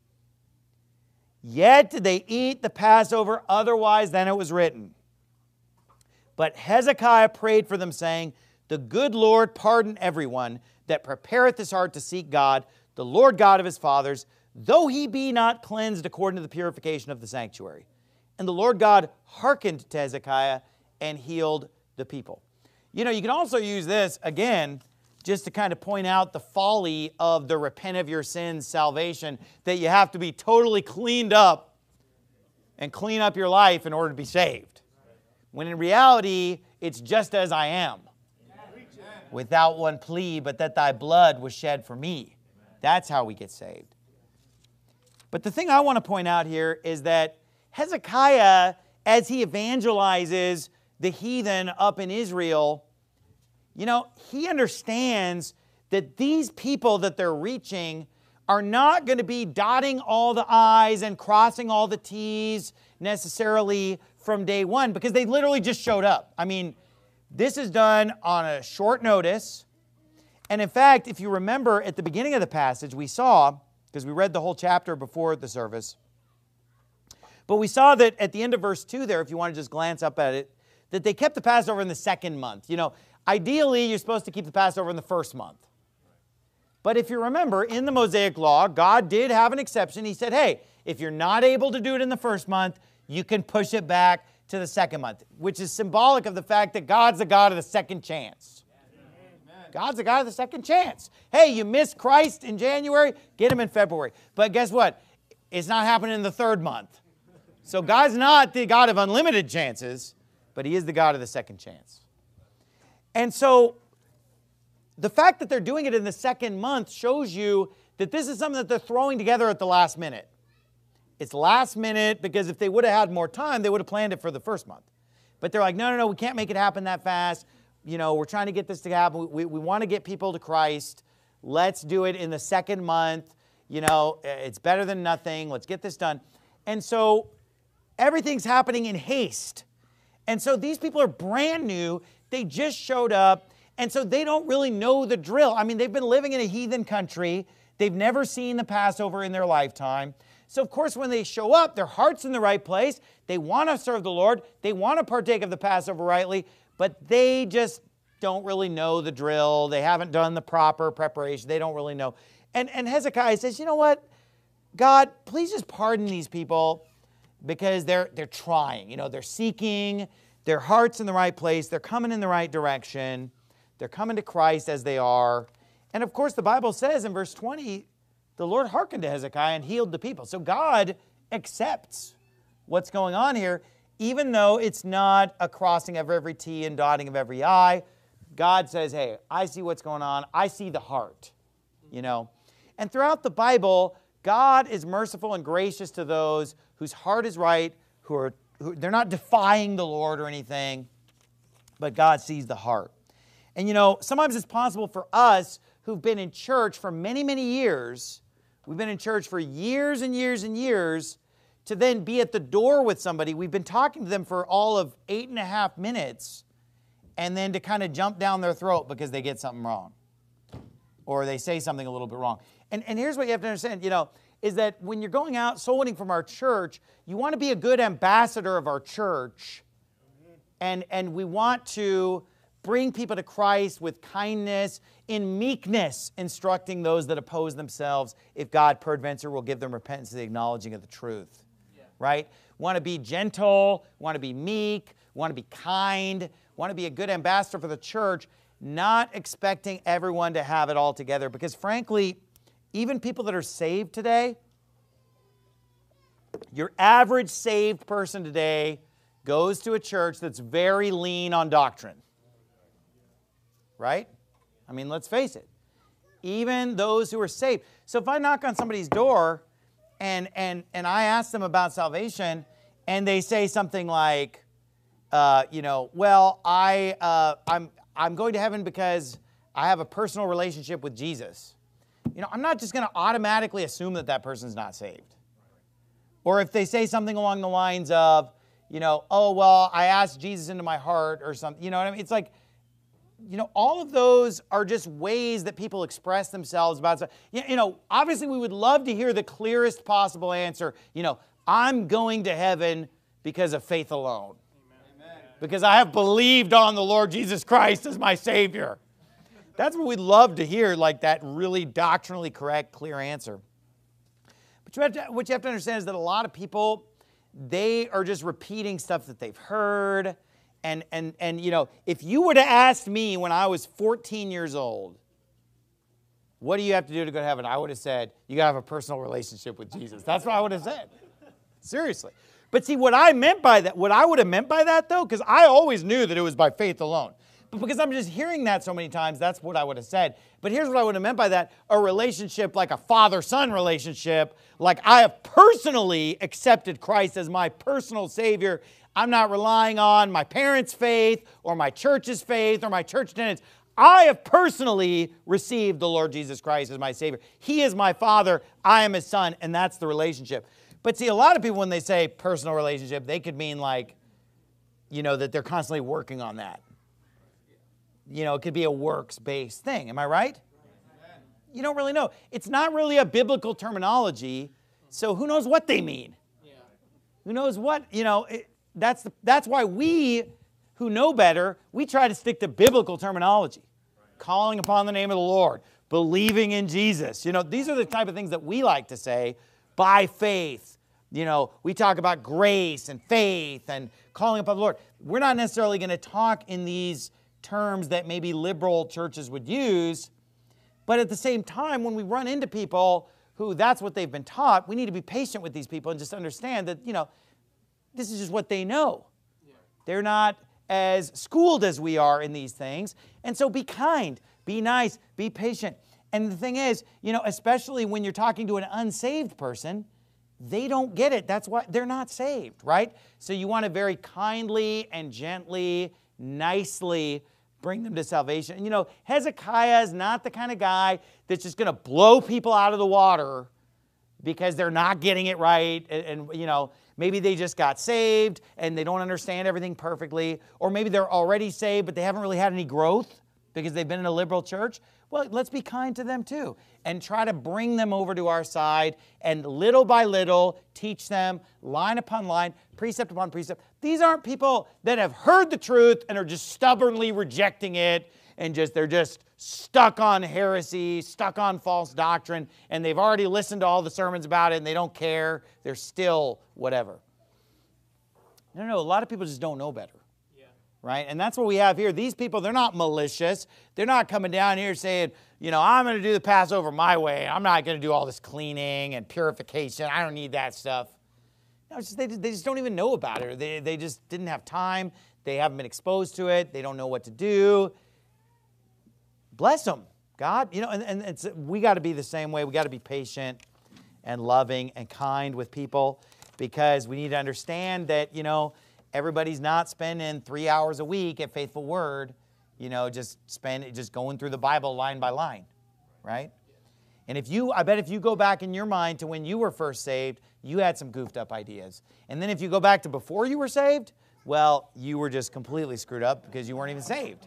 Yet did they eat the Passover otherwise than it was written. But Hezekiah prayed for them, saying, the good Lord pardon everyone that prepareth his heart to seek God, the Lord God of his fathers, though he be not cleansed according to the purification of the sanctuary. And the Lord God hearkened to Hezekiah and healed the people. You know, you can also use this, again, just to kind of point out the folly of the repent of your sins salvation, that you have to be totally cleaned up and clean up your life in order to be saved. When in reality, it's just as I am, without one plea, but that thy blood was shed for me. That's how we get saved. But the thing I want to point out here is that Hezekiah, as he evangelizes the heathen up in Israel, you know, he understands that these people that they're reaching are not going to be dotting all the I's and crossing all the T's necessarily from day one, because they literally just showed up. I mean, this is done on a short notice. And in fact, if you remember at the beginning of the passage, we saw, because we read the whole chapter before the service, but we saw that at the end of verse 2 there, if you want to just glance up at it, that they kept the Passover in the second month. You know, ideally, you're supposed to keep the Passover in the first month. But if you remember, in the Mosaic Law, God did have an exception. He said, hey, if you're not able to do it in the first month, you can push it back to the second month, which is symbolic of the fact that God's the God of the second chance. God's the God of the second chance. Hey, you missed Christ in January, get him in February. But guess what? It's not happening in the third month. So God's not the God of unlimited chances, but he is the God of the second chance. And so the fact that they're doing it in the second month shows you that this is something that they're throwing together at the last minute. It's last minute because if they would have had more time, they would have planned it for the first month. But they're like, no, we can't make it happen that fast. You know, we're trying to get this to happen. We want to get people to Christ. Let's do it in the second month. You know, it's better than nothing. Let's get this done. And so everything's happening in haste. And so these people are brand new. They just showed up. And so they don't really know the drill. I mean, they've been living in a heathen country. They've never seen the Passover in their lifetime. So, of course, when they show up, their heart's in the right place. They want to serve the Lord. They want to partake of the Passover rightly, but they just don't really know the drill. They haven't done the proper preparation. They don't really know. And Hezekiah says, you know what? God, please just pardon these people because they're trying. You know, they're seeking. Their heart's in the right place. They're coming in the right direction. They're coming to Christ as they are. And, of course, the Bible says in verse 20, the Lord hearkened to Hezekiah and healed the people. So God accepts what's going on here, even though it's not a crossing of every T and dotting of every I. God says, hey, I see what's going on. I see the heart, you know. And throughout the Bible, God is merciful and gracious to those whose heart is right, who they're not defying the Lord or anything, but God sees the heart. And, you know, sometimes it's possible for us who've been in church for many, many years, we've been in church for years and years and years, to then be at the door with somebody. We've been talking to them for all of 8.5 minutes, and then to kind of jump down their throat because they get something wrong, or they say something a little bit wrong. And here's what you have to understand, you know, is that when you're going out soul winning from our church, you want to be a good ambassador of our church, and we want to bring people to Christ with kindness, in meekness, instructing those that oppose themselves, if God peradventure will give them repentance and the acknowledging of the truth. Yeah. Right? Want to be gentle, want to be meek, want to be kind, want to be a good ambassador for the church, not expecting everyone to have it all together. Because frankly, even people that are saved today, Your average saved person today goes to a church that's very lean on doctrine. Right? I mean, let's face it. Even those who are saved. So if I knock on somebody's door and I ask them about salvation and they say something like, well, I'm going to heaven because I have a personal relationship with Jesus. I'm not just going to automatically assume that that person's not saved. Or if they say something along the lines of, oh, well, I asked Jesus into my heart or something. You know what I mean? It's like, all of those are just ways that people express themselves about stuff. Obviously we would love to hear the clearest possible answer. I'm going to heaven because of faith alone. Amen. Because I have believed on the Lord Jesus Christ as my Savior. That's what we'd love to hear, like that really doctrinally correct, clear answer. But what you have to understand is that a lot of people, they are just repeating stuff that they've heard. And if you were to ask me when I was 14 years old, what do you have to do to go to heaven? I would have said, you got to have a personal relationship with Jesus. That's what I would have said. Seriously. But see, what I would have meant by that, though, because I always knew that it was by faith alone. But because I'm just hearing that so many times, that's what I would have said. But here's what I would have meant by that. A relationship like a father-son relationship, like I have personally accepted Christ as my personal Savior. I'm not relying on my parents' faith or my church's faith or my church attendance. I have personally received the Lord Jesus Christ as my Savior. He is my Father. I am His Son. And that's the relationship. But see, a lot of people, when they say personal relationship, they could mean like, that they're constantly working on that. It could be a works-based thing. Am I right? You don't really know. It's not really a biblical terminology, so who knows what they mean? Who knows what, that's why we, who know better, we try to stick to biblical terminology. Calling upon the name of the Lord, believing in Jesus. These are the type of things that we like to say, by faith. We talk about grace and faith and calling upon the Lord. We're not necessarily going to talk in these terms that maybe liberal churches would use, but at the same time, when we run into people who that's what they've been taught, we need to be patient with these people and just understand that, this is just what they know. Yeah. They're not as schooled as we are in these things. And so be kind, be nice, be patient. And the thing is, especially when you're talking to an unsaved person, they don't get it. That's why they're not saved, right? So you want to very kindly and gently, nicely bring them to salvation. Hezekiah is not the kind of guy that's just going to blow people out of the water because they're not getting it right. And maybe they just got saved and they don't understand everything perfectly. Or maybe they're already saved, but they haven't really had any growth because they've been in a liberal church. Well, let's be kind to them too and try to bring them over to our side and little by little teach them line upon line, precept upon precept. These aren't people that have heard the truth and are just stubbornly rejecting it and they're just stuck on heresy, stuck on false doctrine, and they've already listened to all the sermons about it and they don't care. They're still whatever. No, a lot of people just don't know better. Right? And that's what we have here. These people, they're not malicious. They're not coming down here saying, I'm going to do the Passover my way. I'm not going to do all this cleaning and purification. I don't need that stuff. No, it's just, they just don't even know about it. They just didn't have time. They haven't been exposed to it. They don't know what to do. Bless them, God. And we got to be the same way. We got to be patient and loving and kind with people because we need to understand that, everybody's not spending 3 hours a week at Faithful Word, just going through the Bible line by line, right? And I bet if you go back in your mind to when you were first saved, you had some goofed up ideas. And then if you go back to before you were saved, well, you were just completely screwed up because you weren't even saved.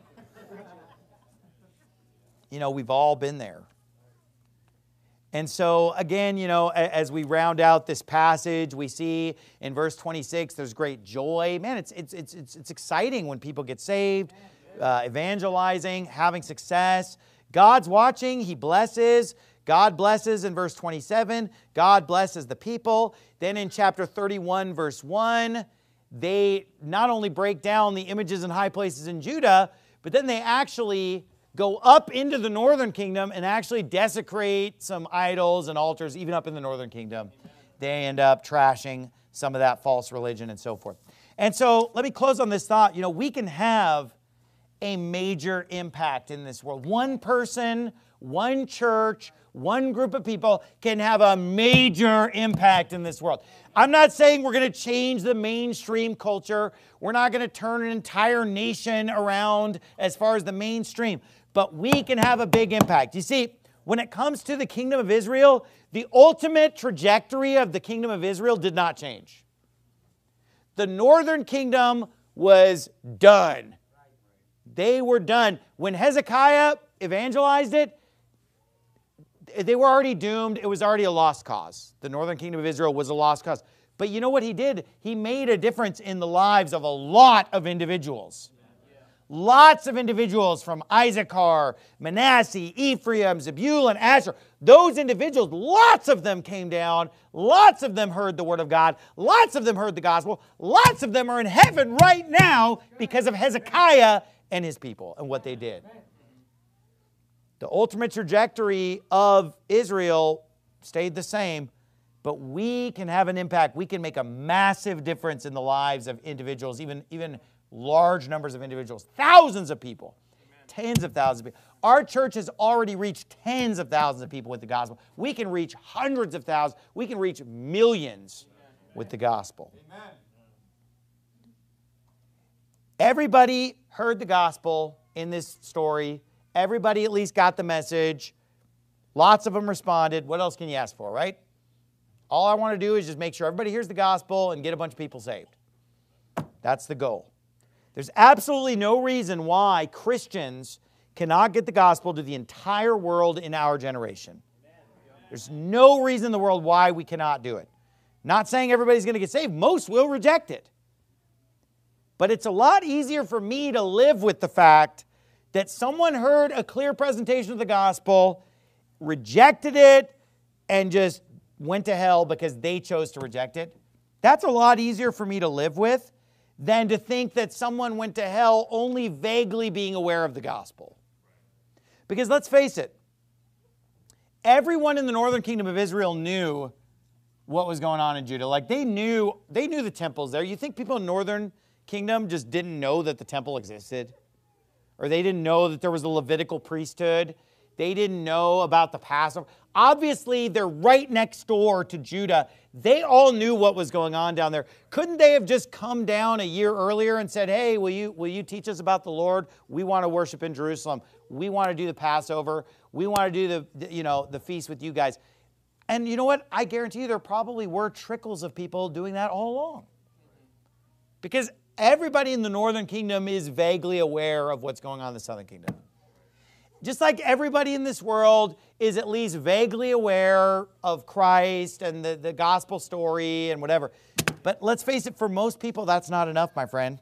We've all been there. And so, again, as we round out this passage, we see in verse 26, there's great joy. Man, it's exciting when people get saved, evangelizing, having success. God's watching. He blesses. God blesses in verse 27. God blesses the people. Then in chapter 31, verse 1, they not only break down the images in high places in Judah, but then they actually go up into the northern kingdom and actually desecrate some idols and altars, even up in the northern kingdom. they end up trashing some of that false religion and so forth. And so let me close on this thought. We can have a major impact in this world. One person, one church, one group of people can have a major impact in this world. I'm not saying we're going to change the mainstream culture. We're not going to turn an entire nation around as far as the mainstream. But we can have a big impact. You see, when it comes to the kingdom of Israel, the ultimate trajectory of the kingdom of Israel did not change. The northern kingdom was done. They were done. When Hezekiah evangelized it, they were already doomed. It was already a lost cause. The northern kingdom of Israel was a lost cause. But you know what he did? He made a difference in the lives of a lot of individuals. Lots of individuals from Issachar, Manasseh, Ephraim, Zebulun, Asher. Those individuals, lots of them came down. Lots of them heard the word of God. Lots of them heard the gospel. Lots of them are in heaven right now because of Hezekiah and his people and what they did. The ultimate trajectory of Israel stayed the same, but we can have an impact. We can make a massive difference in the lives of individuals, even large numbers of individuals, thousands of people, tens of thousands of people. Our church has already reached tens of thousands of people with the gospel. We can reach hundreds of thousands. We can reach millions with the gospel. Everybody heard the gospel in this story. Everybody at least got the message. Lots of them responded. What else can you ask for, right? All I want to do is just make sure everybody hears the gospel and get a bunch of people saved. That's the goal. There's absolutely no reason why Christians cannot get the gospel to the entire world in our generation. There's no reason in the world why we cannot do it. Not saying everybody's going to get saved. Most will reject it. But it's a lot easier for me to live with the fact that someone heard a clear presentation of the gospel, rejected it, and just went to hell because they chose to reject it. That's a lot easier for me to live with than to think that someone went to hell only vaguely being aware of the gospel. Because let's face it, everyone in the northern kingdom of Israel knew what was going on in Judah. Like they knew the temples there. You think people in northern kingdom just didn't know that the temple existed? Or they didn't know that there was a Levitical priesthood? They didn't know about the Passover. Obviously, they're right next door to Judah. They all knew what was going on down there. Couldn't they have just come down a year earlier and said, hey, will you teach us about the Lord? We want to worship in Jerusalem. We want to do the Passover. We want to do the feast with you guys. And you know what? I guarantee you there probably were trickles of people doing that all along. Because everybody in the northern kingdom is vaguely aware of what's going on in the southern kingdom. Just like everybody in this world is at least vaguely aware of Christ and the gospel story and whatever. But let's face it, for most people, that's not enough, my friend.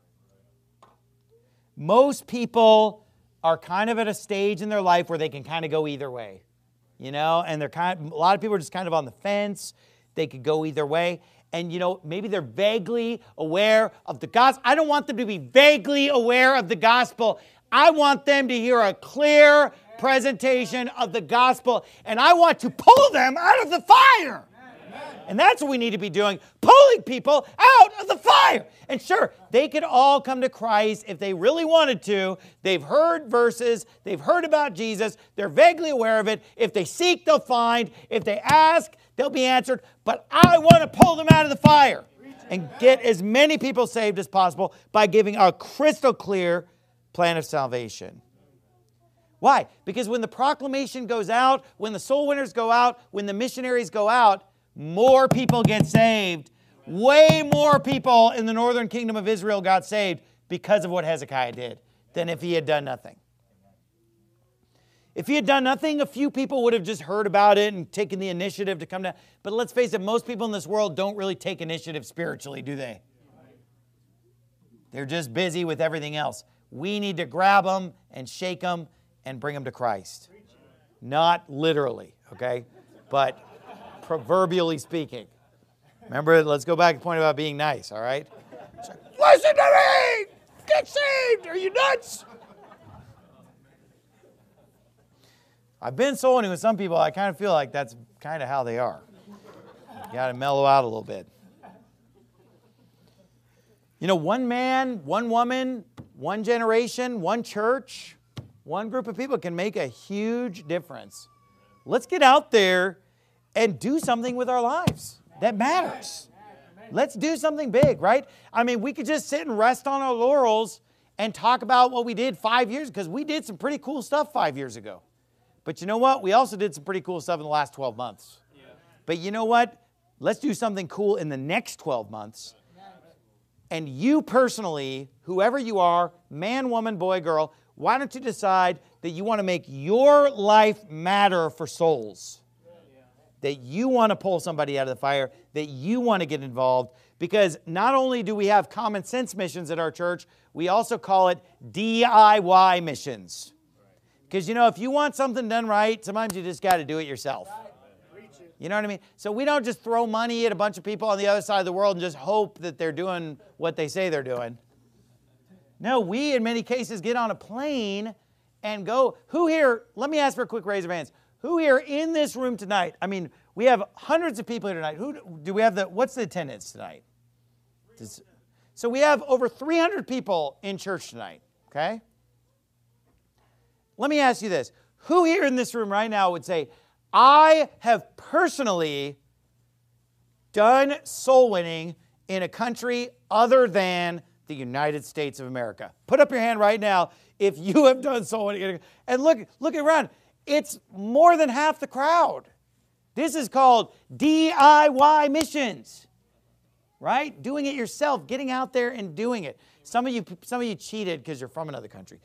Most people are kind of at a stage in their life where they can kind of go either way. And a lot of people are just kind of on the fence. They could go either way. And, maybe they're vaguely aware of the gospel. I don't want them to be vaguely aware of the gospel. I want them to hear a clear presentation of the gospel, and I want to pull them out of the fire. And that's what we need to be doing, pulling people out of the fire. And sure, they could all come to Christ if they really wanted to. They've heard verses. They've heard about Jesus. They're vaguely aware of it. If they seek, they'll find. If they ask, they'll be answered. But I want to pull them out of the fire and get as many people saved as possible by giving a crystal clear plan of salvation. Why? Because when the proclamation goes out, when the soul winners go out, when the missionaries go out, more people get saved. Way more people in the northern kingdom of Israel got saved because of what Hezekiah did than if he had done nothing. If he had done nothing, a few people would have just heard about it and taken the initiative to come down. But let's face it, most people in this world don't really take initiative spiritually, do they? They're just busy with everything else. We need to grab them and shake them and bring them to Christ. Not literally, okay? But proverbially speaking. Remember, let's go back to the point about being nice, all right? Like, listen to me! Get saved! Are you nuts? I've been soul winning with some people. I kind of feel like that's kind of how they are. You got to mellow out a little bit. You know, one man, one woman, one generation, one church, one group of people can make a huge difference. Let's get out there and do something with our lives that matters. Let's do something big, right? I mean, we could just sit and rest on our laurels and talk about what we did 5 years, because we did some pretty cool stuff 5 years ago. But you know what? We also did some pretty cool stuff in the last 12 months. Yeah. But you know what? Let's do something cool in the next 12 months. And you personally, whoever you are, man, woman, boy, girl, why don't you decide that you want to make your life matter for souls? That you want to pull somebody out of the fire, that you want to get involved. Because not only do we have common sense missions at our church, we also call it DIY missions. Because, you know, if you want something done right, sometimes you just got to do it yourself. You know what I mean? So we don't just throw money at a bunch of people on the other side of the world and just hope that they're doing what they say they're doing. No, we in many cases get on a plane and go. Who here, let me ask for a quick raise of hands. Who here in this room tonight, I mean, we have hundreds of people here tonight. Who do we have what's the attendance tonight? So we have over 300 people in church tonight, okay? Let me ask you this. Who here in this room right now would say, I have personally done soul winning in a country other than the United States of America? Put up your hand right now if you have done soul winning. And look around. It's more than half the crowd. This is called DIY missions, right? Doing it yourself, getting out there and doing it. Some of you cheated because you're from another country.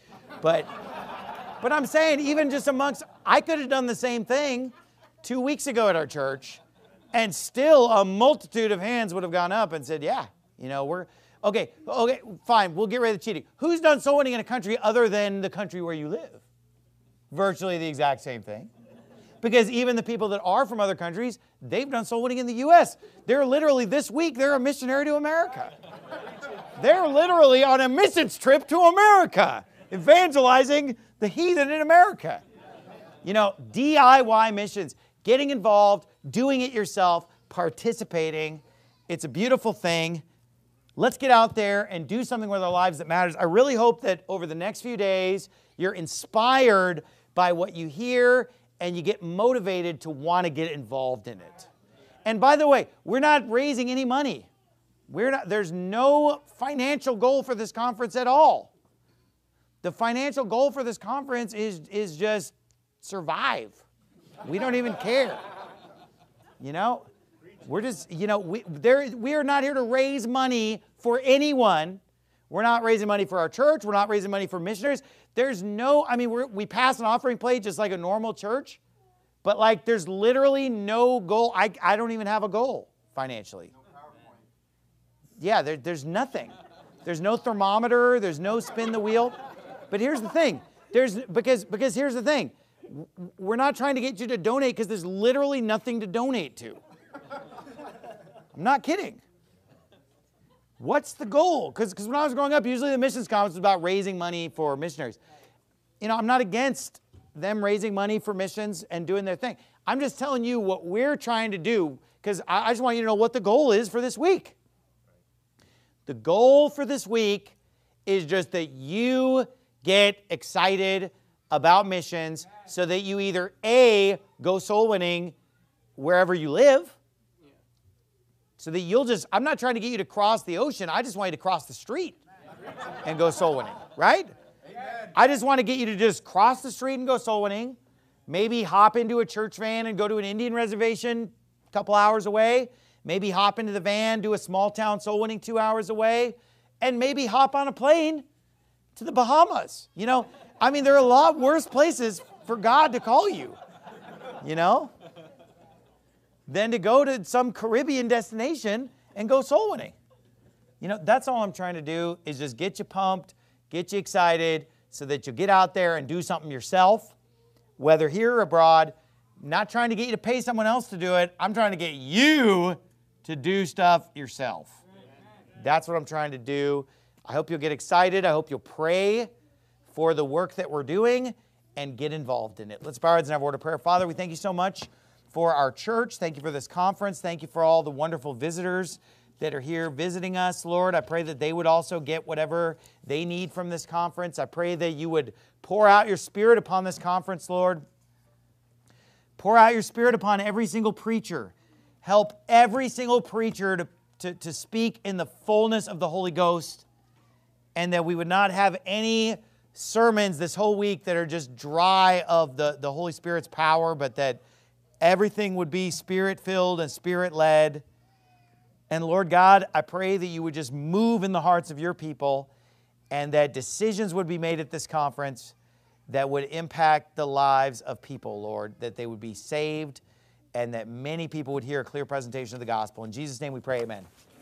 But I'm saying, even just amongst, I could have done the same thing 2 weeks ago at our church, and still a multitude of hands would have gone up and said, yeah, you know, we're, okay, fine, we'll get rid of the cheating. Who's done soul winning in a country other than the country where you live? Virtually the exact same thing. Because even the people that are from other countries, they've done soul winning in the U.S. They're literally, this week, they're a missionary to America. They're literally on a missions trip to America, evangelizing the heathen in America. You know, DIY missions, getting involved, doing it yourself, participating. It's a beautiful thing. Let's get out there and do something with our lives that matters. I really hope that over the next few days, you're inspired by what you hear and you get motivated to want to get involved in it. And by the way, we're not raising any money. There's no financial goal for this conference at all. The financial goal for this conference is just survive. We don't even care. You know, we're just, you know, we are not here to raise money for anyone. We're not raising money for our church. We're not raising money for missionaries. There's no, I mean, we pass an offering plate just like a normal church, but like there's literally no goal. I don't even have a goal financially. Yeah, there's nothing. There's no thermometer. There's no spin the wheel. But here's the thing. Because here's the thing. We're not trying to get you to donate because there's literally nothing to donate to. I'm not kidding. What's the goal? Because when I was growing up, usually the missions conference was about raising money for missionaries. You know, I'm not against them raising money for missions and doing their thing. I'm just telling you what we're trying to do, because I just want you to know what the goal is for this week. The goal for this week is just that you get excited about missions so that you either A, go soul winning wherever you live, so that you'll just, I'm not trying to get you to cross the ocean. I just want you to cross the street and go soul winning, right? I just want to get you to just cross the street and go soul winning. Maybe hop into a church van and go to an Indian reservation a couple hours away. Maybe hop into the van, do a small town soul winning 2 hours away. And maybe hop on a plane to the Bahamas. You know, I mean, there are a lot worse places for God to call you, you know, than to go to some Caribbean destination and go soul winning. You know, that's all I'm trying to do, is just get you pumped, get you excited, so that you'll get out there and do something yourself, whether here or abroad. Not trying to get you to pay someone else to do it. I'm trying to get you to do stuff yourself. That's what I'm trying to do. I hope you'll get excited. I hope you'll pray for the work that we're doing and get involved in it. Let's bow our heads and have a word of prayer. Father, we thank you so much for our church. Thank you for this conference. Thank you for all the wonderful visitors that are here visiting us, Lord. I pray that they would also get whatever they need from this conference. I pray that you would pour out your Spirit upon this conference, Lord. Pour out your Spirit upon every single preacher. Help every single preacher to speak in the fullness of the Holy Ghost, and that we would not have any sermons this whole week that are just dry of the Holy Spirit's power, but that everything would be Spirit-filled and Spirit-led. And Lord God, I pray that you would just move in the hearts of your people, and that decisions would be made at this conference that would impact the lives of people, Lord, that they would be saved, and that many people would hear a clear presentation of the gospel. In Jesus' name we pray, amen.